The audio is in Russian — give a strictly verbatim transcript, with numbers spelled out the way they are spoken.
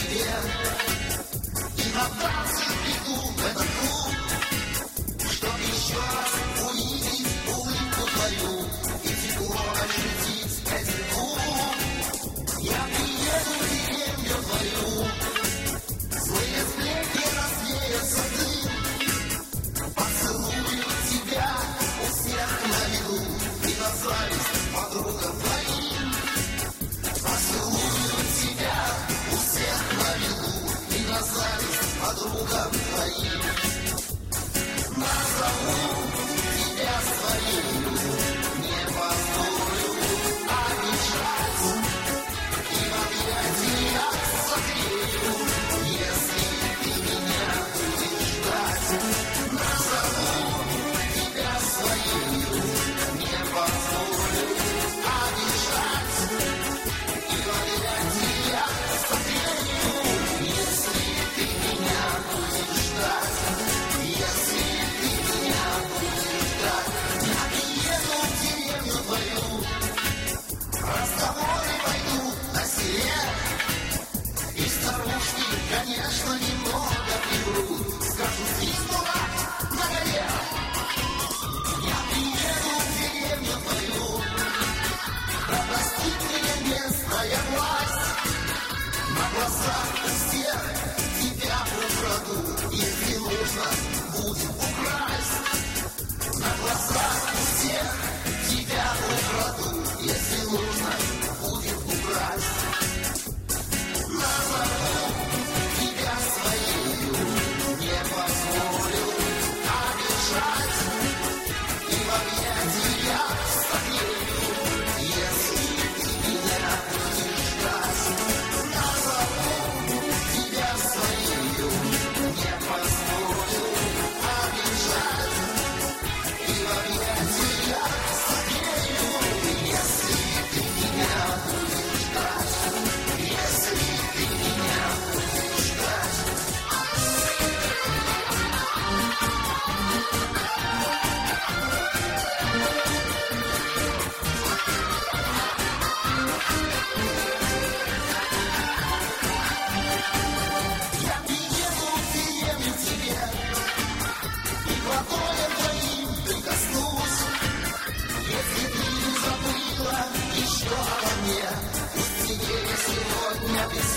тебе. И на танцы бегу в этот клуб, чтоб еще раз увидеть улыбку твою и тепло ощутить этот клуб. Я приеду в деревню твою, злые сплетни развеются дым. Поцелую тебя у всех на виду и на зависть подругам твоим. Поцелую тебя у всех на виду и на зависть подругам твоим. Назову тебя своею, не позволю обижать, и в объятиях согрею, если ты меня будешь ждать. Назову тебя своею, не позволю обижать, и в объятиях согрею, если ты меня будешь ждать. Если ты меня будешь ждать, я приеду в деревню твою, разговоры пойду на селе, и старушки, конечно, немного приврут, скажут, свистнула на горе. Я приеду в деревню твою, да простит меня местная власть, на глазах у всех тебя украду, если нужно будет украсть. На глазах у всех тебя украду, если нужно будет украсть. Назову тебя своею, не позволю обижать, и в объятиях согрею, если ты меня будешь ждать. Назову тебя своею, не позволю обижать, и в объятиях согрею, если ты меня будешь ждать. Если ты меня будешь ждать. Я приеду в деревню к тебе, и ладоням твоим прикоснусь. Если ты забыла еще обо мне, пусть тебе сегодня без